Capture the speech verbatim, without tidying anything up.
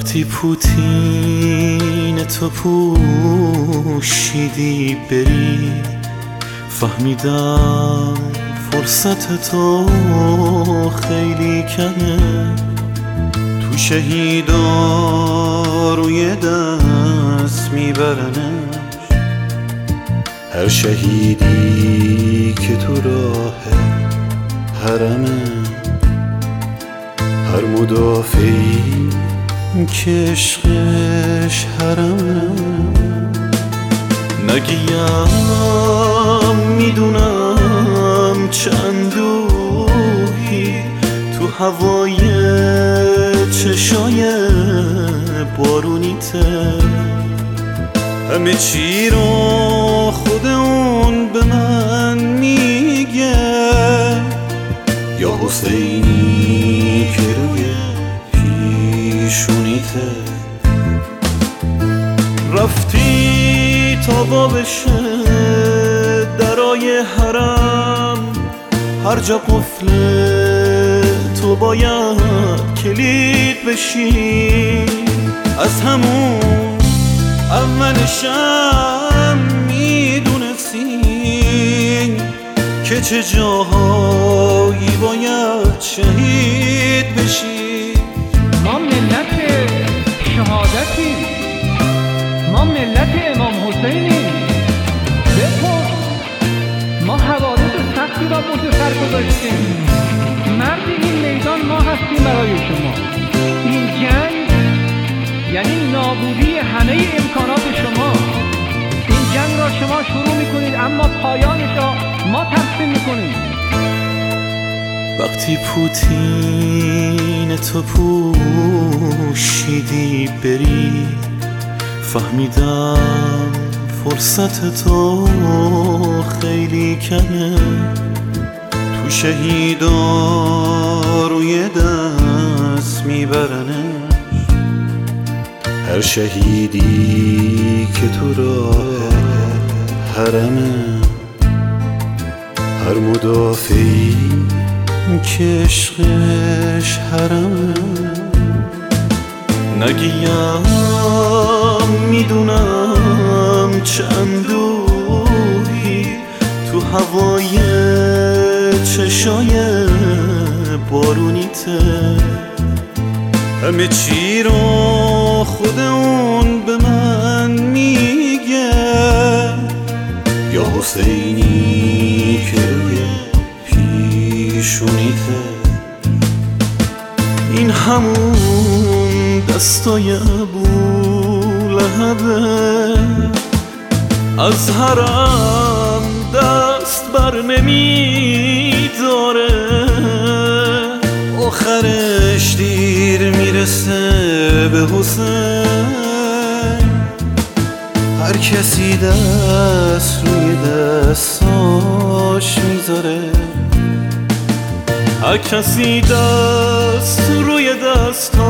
وقتی پوتین تو پوشیدی بری، فهمیدم فرصت تو خیلی کمه. تو شهیدا روی دست میبرنش، هر شهیدی که تو راه حرمه، هر مدافعی که عشقش حرمه. نگیم میدونم چندوهی تو هوای چشای بارونیته، همه چی رو خود اون به من میگه، یا حسینی که روی پیشونیته. رفتی تا بابشه درای حرم، هر جا قفل تو باید کلید بشی. از همون اولشم میدونستی که چه جاهایی باید شهید بشی. ما ملت شهادتی، ما ملت امام حسینی. بپرس، ما حوادث سختی را پشت سر گذاشتیم. مرد این میدان ما هستیم برای شما. این جنگ یعنی نابودی همه امکانات شما. این جنگ را شما شروع میکنید اما پایانش را ما تقسیم میکنیم. وقتی پوتین تو پوشیدی بری، فهمیدم فرصت تو خیلی کمه. تو شهیدا روی دست میبرنش، هر شهیدی که تو راه حرمه، هر مدافعی که عشقش حرمه. نگیم میدونم چندوهی تو هوای چشای بارونیته، همه چی رو خود اون به من میگه، یا حسینی که روی پیشونیته. این همون دستای ابولهبه، از حرم دست بر نمیداره، آخرش دیر میرسه به حسین. هر کسی دست روی دستاش میذاره، هر کسی دست روی دستاش